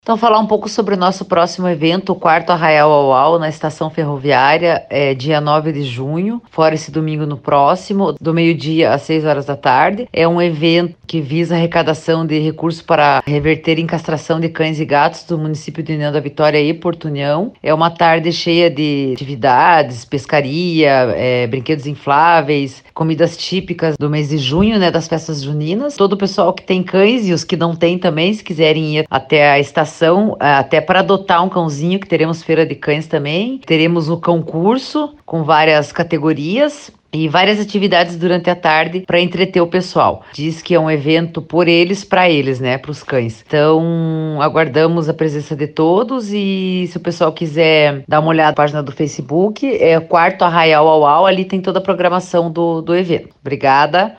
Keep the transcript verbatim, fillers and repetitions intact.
Então, falar um pouco sobre o nosso próximo evento, o quarto Arraial ao Au, na Estação Ferroviária, é dia nove de junho, fora esse domingo no próximo, do meio-dia às seis horas da tarde. É um evento que visa arrecadação de recursos para reverter em castração de cães e gatos do município de União da Vitória e Porto União. É uma tarde cheia de atividades, pescaria, é, brinquedos infláveis, comidas típicas do mês de junho, né, das festas juninas. Todo o pessoal que tem cães e os que não têm também, se quiserem ir até a estação, até para adotar um cãozinho, que teremos feira de cães também. Teremos o cão curso com várias categorias e várias atividades durante a tarde para entreter o pessoal. Diz que é um evento por eles, para eles, né, para os cães. Então, aguardamos a presença de todos e se o pessoal quiser dar uma olhada na página do Facebook, é o Quarto Arraial ao Au, ali tem toda a programação do, do evento. Obrigada.